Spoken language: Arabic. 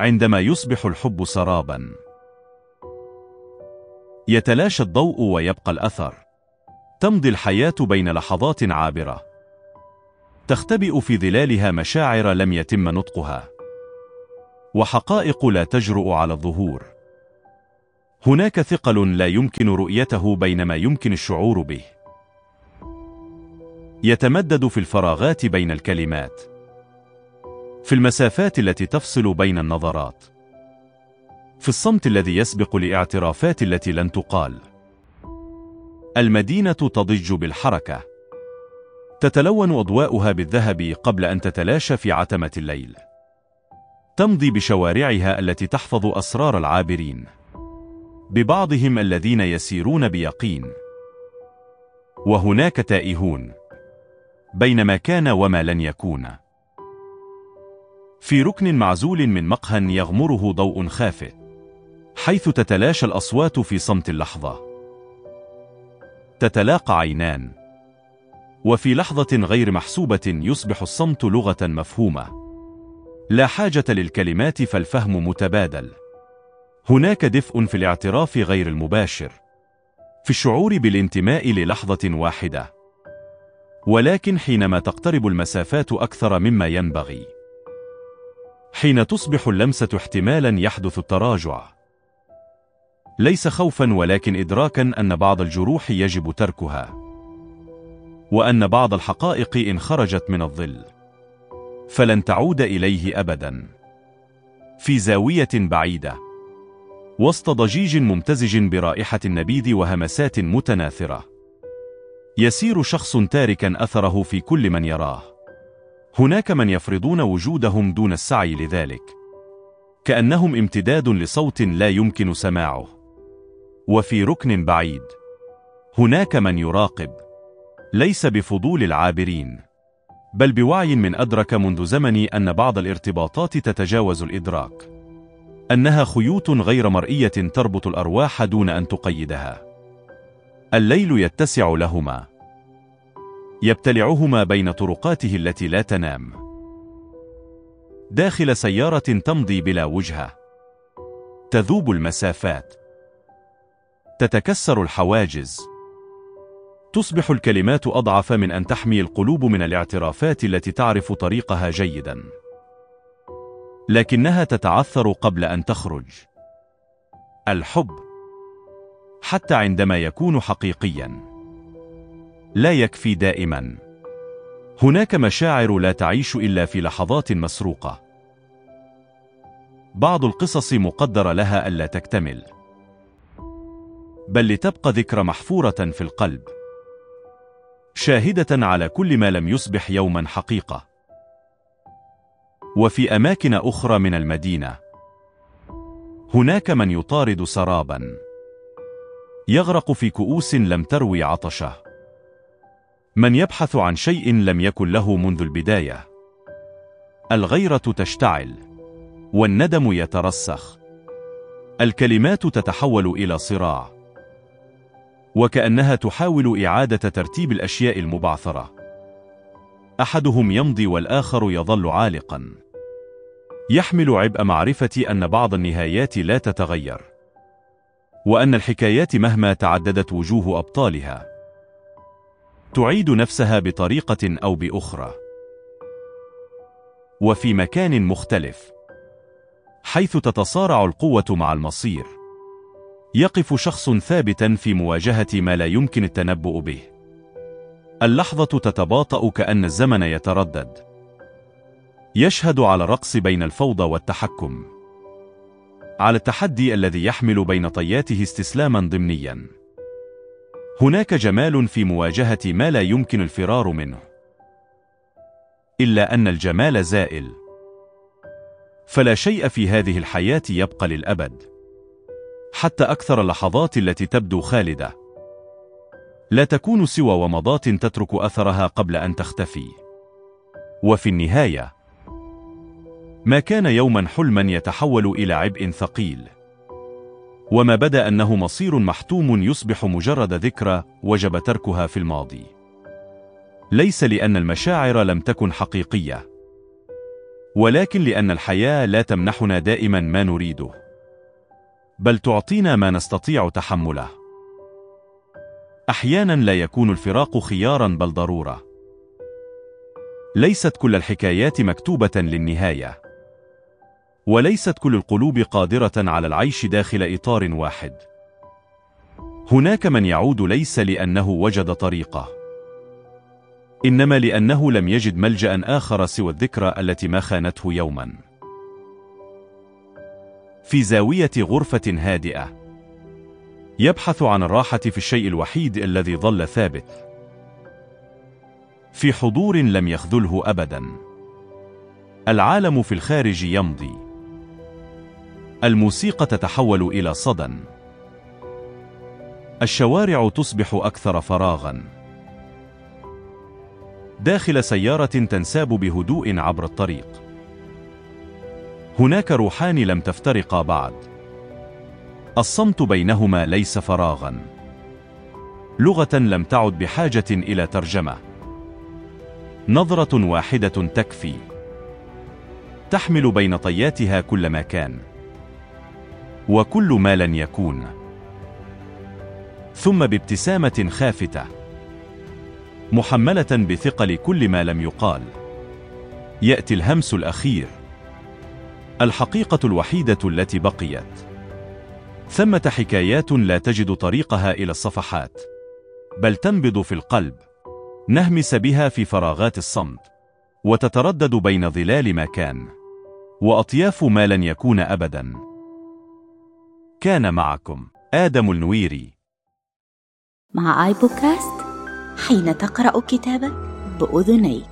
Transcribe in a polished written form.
عندما يصبح الحب سرابا. يتلاشى الضوء ويبقى الأثر. تمضي الحياة بين لحظات عابرة، تختبئ في ظلالها مشاعر لم يتم نطقها، وحقائق لا تجرؤ على الظهور. هناك ثقل لا يمكن رؤيته بينما يمكن الشعور به. يتمدد في الفراغات بين الكلمات، في المسافات التي تفصل بين النظرات، في الصمت الذي يسبق الاعترافات التي لن تقال. المدينة تضج بالحركة، تتلون أضواؤها بالذهب قبل أن تتلاشى في عتمة الليل. تمضي بشوارعها التي تحفظ أسرار العابرين، ببعضهم الذين يسيرون بيقين. وهناك تائهون بين ما كان وما لن يكون. في ركن معزول من مقهى يغمره ضوء خافت، حيث تتلاشى الأصوات في صمت اللحظة. تتلاقى عينان، وفي لحظة غير محسوبة يصبح الصمت لغة مفهومة. لا حاجة للكلمات فالفهم متبادل. هناك دفء في الاعتراف غير المباشر، في الشعور بالانتماء للحظة واحدة. ولكن حينما تقترب المسافات أكثر مما ينبغي، حين تصبح اللمسة احتمالا، يحدث التراجع. ليس خوفا، ولكن إدراكا أن بعض الجروح يجب تركها، وأن بعض الحقائق إن خرجت من الظل فلن تعود إليه أبدا. في زاوية بعيدة، وسط ضجيج ممتزج برائحة النبيذ وهمسات متناثرة، يسير شخص تاركا أثره في كل من يراه. هناك من يفرضون وجودهم دون السعي لذلك، كأنهم امتداد لصوت لا يمكن سماعه. وفي ركن بعيد هناك من يراقب، ليس بفضول العابرين، بل بوعي من أدرك منذ زمن أن بعض الارتباطات تتجاوز الإدراك، أنها خيوط غير مرئية تربط الأرواح دون أن تقيدها. الليل يتسع لهما، يبتلعهما بين طرقاته التي لا تنام. داخل سيارة تمضي بلا وجهة، تذوب المسافات، تتكسر الحواجز. تصبح الكلمات أضعف من أن تحمي القلوب من الاعترافات التي تعرف طريقها جيدا، لكنها تتعثر قبل أن تخرج. الحب، حتى عندما يكون حقيقيا، لا يكفي دائما. هناك مشاعر لا تعيش إلا في لحظات مسروقة. بعض القصص مقدر لها ألا تكتمل، بل لتبقى ذكرى محفورة في القلب، شاهدة على كل ما لم يصبح يوما حقيقة. وفي أماكن أخرى من المدينة هناك من يطارد سرابا، يغرق في كؤوس لم تروي عطشه، من يبحث عن شيء لم يكن له منذ البداية. الغيرة تشتعل، والندم يترسخ، الكلمات تتحول إلى صراع، وكأنها تحاول إعادة ترتيب الأشياء المبعثرة. أحدهم يمضي والآخر يظل عالقا، يحمل عبء معرفة أن بعض النهايات لا تتغير، وأن الحكايات مهما تعددت وجوه أبطالها تعيد نفسها بطريقة أو بأخرى. وفي مكان مختلف، حيث تتصارع القوة مع المصير، يقف شخص ثابتا في مواجهة ما لا يمكن التنبؤ به. اللحظة تتباطأ كأن الزمن يتردد، يشهد على الرقص بين الفوضى والتحكم، على التحدي الذي يحمل بين طياته استسلاما ضمنيا. هناك جمال في مواجهة ما لا يمكن الفرار منه، إلا أن الجمال زائل، فلا شيء في هذه الحياة يبقى للأبد. حتى أكثر اللحظات التي تبدو خالدة لا تكون سوى ومضات تترك أثرها قبل أن تختفي. وفي النهاية، ما كان يوما حلما يتحول إلى عبء ثقيل، وما بدا أنه مصير محتوم يصبح مجرد ذكرى وجب تركها في الماضي. ليس لأن المشاعر لم تكن حقيقية، ولكن لأن الحياة لا تمنحنا دائما ما نريده، بل تعطينا ما نستطيع تحمله. أحيانا لا يكون الفراق خيارا بل ضرورة. ليست كل الحكايات مكتوبة للنهاية، وليست كل القلوب قادرة على العيش داخل إطار واحد. هناك من يعود ليس لأنه وجد طريقة، إنما لأنه لم يجد ملجأ آخر سوى الذكرى التي ما خانته يوما. في زاوية غرفة هادئة، يبحث عن الراحة في الشيء الوحيد الذي ظل ثابت، في حضور لم يخذله أبدا. العالم في الخارج يمضي، الموسيقى تتحول إلى صدى، الشوارع تصبح أكثر فراغا. داخل سيارة تنساب بهدوء عبر الطريق، هناك روحان لم تفترقا بعد. الصمت بينهما ليس فراغا، لغة لم تعد بحاجة إلى ترجمة. نظرة واحدة تكفي، تحمل بين طياتها كل ما كان وكل ما لن يكون. ثم بابتسامة خافتة محملة بثقل كل ما لم يقال، يأتي الهمس الأخير، الحقيقة الوحيدة التي بقيت. ثمة حكايات لا تجد طريقها إلى الصفحات، بل تنبض في القلب، نهمس بها في فراغات الصمت، وتتردد بين ظلال ما كان وأطياف ما لن يكون أبدا. كان معكم آدم النويري مع آي بودكاست، حين تقرأ كتابك بأذنيك.